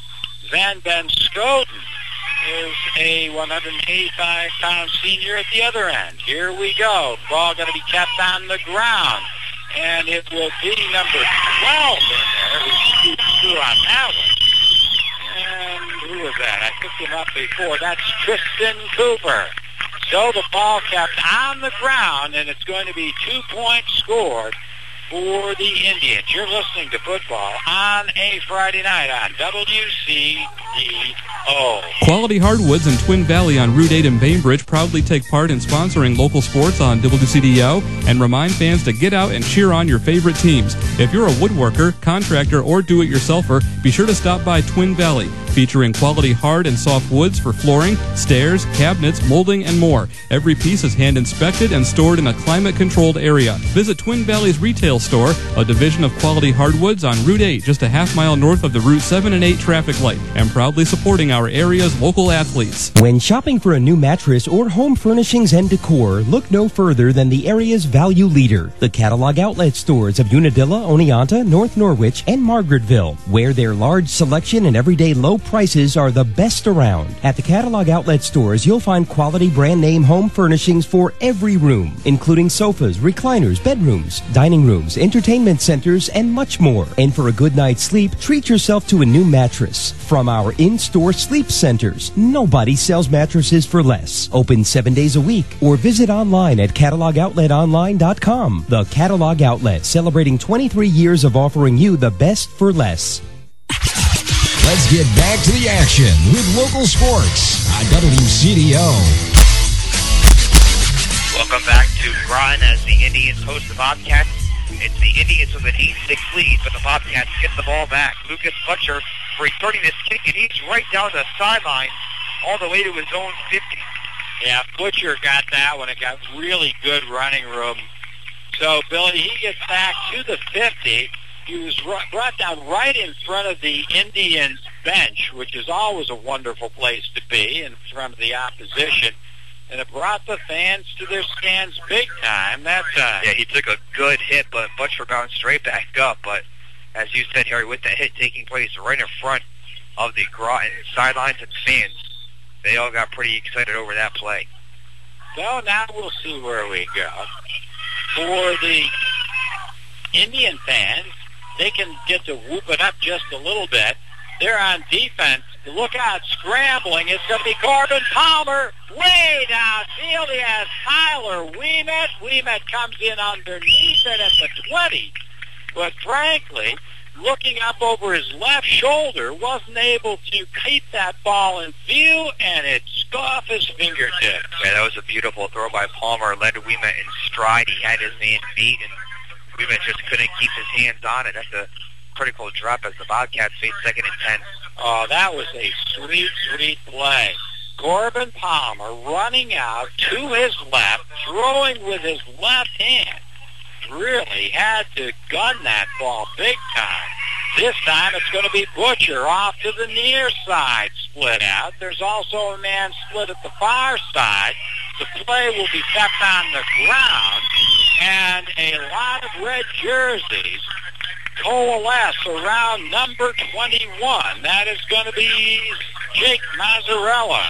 Van Ben Scoten is a one hundred eighty-five pound senior at the other end. Here we go. Ball going to be kept on the ground, and it will be number twelve in there who scoots through on that one. And who was that? I picked him up before. That's Tristan Cooper. So the ball kept on the ground, and it's going to be two points scored for the Indians. You're listening to football on a Friday night on W C D O. Quality Hardwoods in Twin Valley on Route eight in Bainbridge proudly take part in sponsoring local sports on W C D O and remind fans to get out and cheer on your favorite teams. If you're a woodworker, contractor, or do-it-yourselfer, be sure to stop by Twin Valley, featuring quality hard and soft woods for flooring, stairs, cabinets, molding, and more. Every piece is hand-inspected and stored in a climate-controlled area. Visit Twin Valley's retail store, a division of Quality Hardwoods on Route eight, just a half mile north of the Route seven and eight traffic light, and proudly supporting our area's local athletes. When shopping for a new mattress or home furnishings and decor, look no further than the area's value leader, the Catalog Outlet stores of Unadilla, Oneonta, North Norwich, and Margaretville, where their large selection and everyday low prices are the best around. At the Catalog Outlet stores, you'll find quality brand name home furnishings for every room, including sofas, recliners, bedrooms, dining rooms, entertainment centers, and much more. And for a good night's sleep, treat yourself to a new mattress. From our in-store sleep centers, nobody sells mattresses for less. Open seven days a week, or visit online at catalog outlet online dot com. The Catalog Outlet, celebrating twenty-three years of offering you the best for less. Let's get back to the action with local sports on W C D O. Welcome back to Groton as the Indians host the Bobcats. It's the Indians with an eight six lead, but the Bobcats get the ball back. Lucas Butcher returning this kick, and he's right down the sideline all the way to his own fifty. Yeah, Butcher got that one. It got really good running room. So, Billy, he gets back to the fifty. He was brought down right in front of the Indians bench, which is always a wonderful place to be, in front of the opposition. And it brought the fans to their stands big time that time. Yeah, he took a good hit, but Butcher bounced straight back up. But as you said, Harry, with that hit taking place right in front of the Groton sidelines and fans, they all got pretty excited over that play. So now we'll see where we go. For the Indian fans, they can get to whoop it up just a little bit. They're on defense. Look out, scrambling. It's going to be Corbin Palmer way downfield. He has Tyler Ouimet. Ouimet comes in underneath it at the twenty. But frankly, looking up over his left shoulder, wasn't able to keep that ball in view, and it's off his fingertips. Yeah, that was a beautiful throw by Palmer. Led Ouimet in stride. He had his man beat, and Ouimet just couldn't keep his hands on it. That's a critical drop as the Bobcats face second and ten. Oh, that was a sweet, sweet play. Corbin Palmer running out to his left, throwing with his left hand. Really had to gun that ball big time. This time it's going to be Butcher off to the near side, split out. There's also a man split at the far side. The play will be kept on the ground, and a lot of red jerseys coalesce around number twenty-one. That is going to be Jake Mazzarella.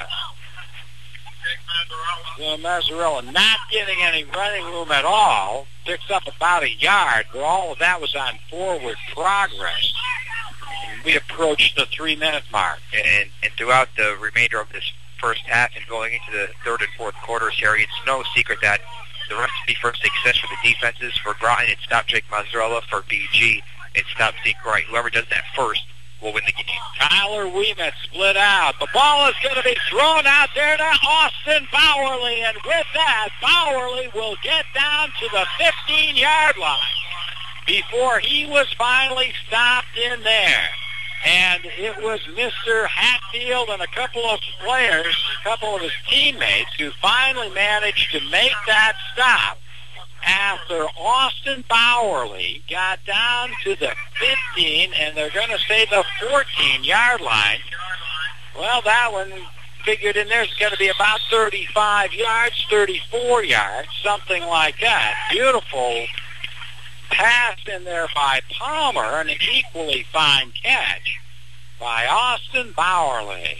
So Mazzarella not getting any running room at all. Picks up about a yard, but all of that was on forward progress. And we approached the three-minute mark. And, and throughout the remainder of this first half and going into the third and fourth quarters, Harry, it's no secret that the recipe for success for the defenses, for Groton, it's stop Jake Mazzarella. For B G, it's stop Zeke Wright. Whoever does that first will win the game. Tyler Ouimet split out. The ball is going to be thrown out there to Austin Bowerly, and with that, Bowerly will get down to the fifteen-yard line before he was finally stopped in there. And it was Mister Hatfield and a couple of players, a couple of his teammates, who finally managed to make that stop after Austin Bowerly got down to the fifteen, and they're going to say the fourteen-yard line. Well, that one figured in there's going to be about thirty-five yards, thirty-four yards, something like that. Beautiful pass in there by Palmer, and an equally fine catch by Austin Bowerly.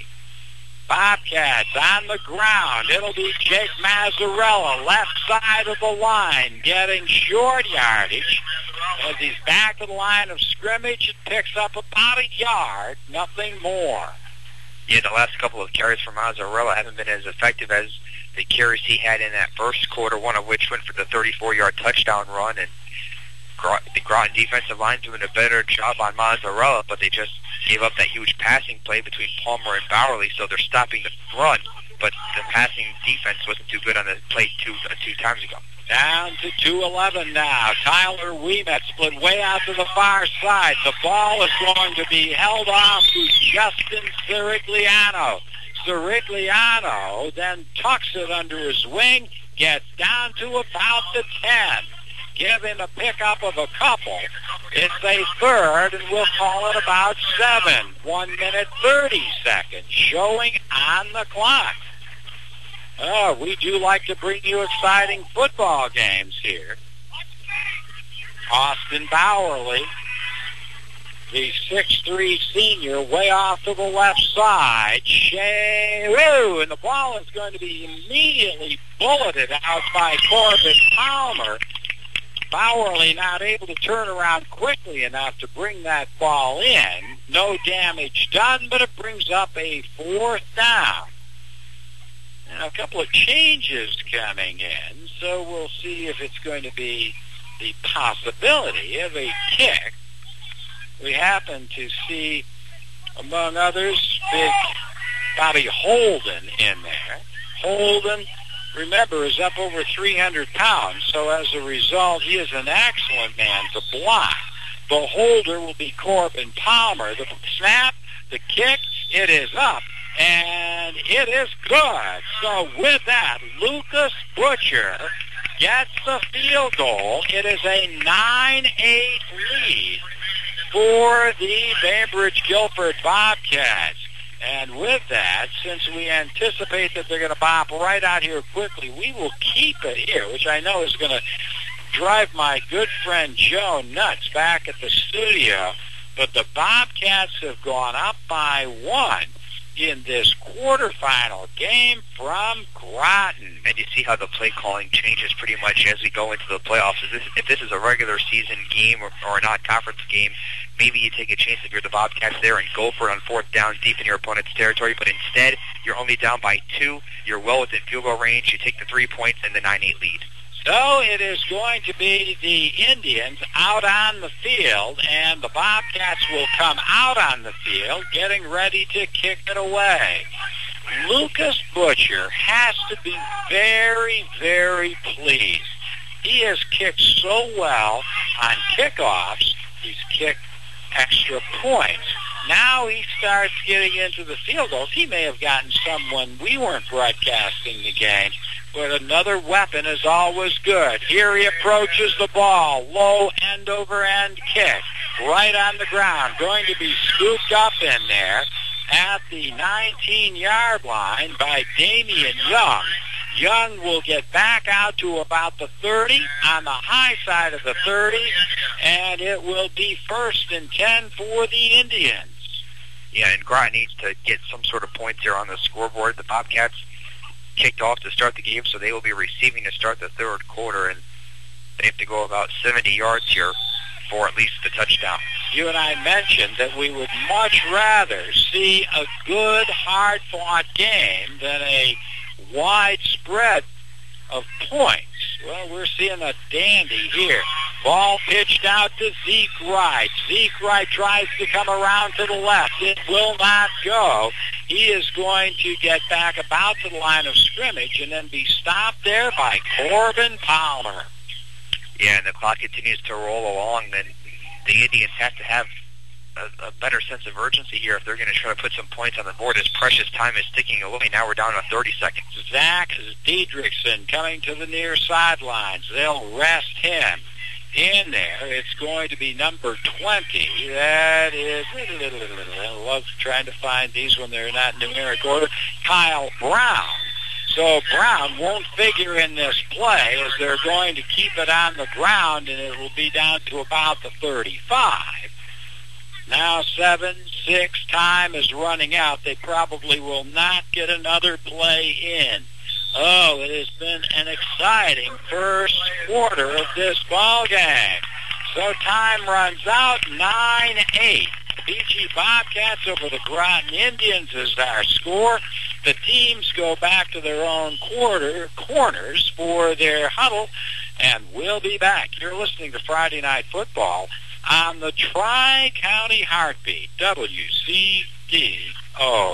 Bobcats on the ground. It'll be Jake Mazzarella, left side of the line, getting short yardage. As he's back to the line of scrimmage, it picks up about a yard, nothing more. Yeah, the last couple of carries for Mazzarella haven't been as effective as the carries he had in that first quarter, one of which went for the thirty-four-yard touchdown run, and the Groton defensive line doing a better job on Mazzarella, but they just gave up that huge passing play between Palmer and Bowerly, so they're stopping the run, but the passing defense wasn't too good on the play two, uh, two times ago. Down to two eleven now. Tyler Ouimet split way out to the far side. The ball is going to be held off to Justin Sirigliano. Sirigliano then tucks it under his wing, gets down to about the ten. Give him a pickup of a couple. It's a third, and we'll call it about seven. One minute, thirty seconds showing on the clock. Oh, we do like to bring you exciting football games here. Austin Bowerly, the six three senior, way off to the left side. Shea, woo, and the ball is going to be immediately bulleted out by Corbin Palmer. Bowerly not able to turn around quickly enough to bring that ball in. No damage done, but it brings up a fourth down. Now, a couple of changes coming in, so we'll see if it's going to be the possibility of a kick. We happen to see, among others, big Bobby Holden in there. Holden, remember, is up over three hundred pounds, so as a result, he is an excellent man to block. The holder will be Corbin Palmer. The snap, the kick, it is up, and it is good. So with that, Lucas Butcher gets the field goal. It is a nine eight lead for the Bainbridge Guilford Bobcats. And with that, since we anticipate that they're going to bop right out here quickly, we will keep it here, which I know is going to drive my good friend Joe nuts back at the studio. But the Bobcats have gone up by one in this quarterfinal game from Groton. And you see how the play calling changes pretty much as we go into the playoffs. If this, if this is a regular season game or, or a non-conference game, maybe you take a chance if you're the Bobcats there and go for it on fourth down deep in your opponent's territory. But instead, you're only down by two. You're well within field goal range. You take the three points and the nine eight lead. So it is going to be the Indians out on the field, and the Bobcats will come out on the field, getting ready to kick it away. Lucas Butcher has to be very, very pleased. He has kicked so well on kickoffs. He's kicked extra points. Now he starts getting into the field goals. He may have gotten someone we weren't broadcasting the game, but another weapon is always good. Here he approaches the ball. Low end-over-end kick. Right on the ground. Going to be scooped up in there at the nineteen-yard line by Damian Young. Young will get back out to about the thirty, on the high side of the thirty, and it will be first and ten for the Indians. Yeah, and Groton needs to get some sort of points here on the scoreboard. The Bobcats kicked off to start the game, so they will be receiving to start the third quarter, and they have to go about seventy yards here for at least the touchdown. You and I mentioned that we would much rather see a good, hard-fought game than a wide spread of points. Well, we're seeing a dandy here. Ball pitched out to Zeke Wright. Zeke Wright tries to come around to the left. It will not go. He is going to get back about to the line of scrimmage and then be stopped there by Corbin Palmer. Yeah, and the clock continues to roll along. Then the Indians have to have a, a better sense of urgency here if they're going to try to put some points on the board. This precious time is ticking away. Now we're down to thirty seconds. Zach Diedrichson coming to the near sidelines. They'll rest him in there. It's going to be number twenty. That is, I love trying to find these when they're not in numeric order. Kyle Brown. So Brown won't figure in this play as they're going to keep it on the ground, and it will be down to about the thirty-five. Now seven, six, time is running out. They probably will not get another play in. Oh, it has been an exciting first quarter of this ball game. So time runs out, nine eight. B G Bobcats over the Groton Indians is our score. The teams go back to their own quarter corners for their huddle, and we'll be back. You're listening to Friday Night Football on the Tri-County Heartbeat, W C D O.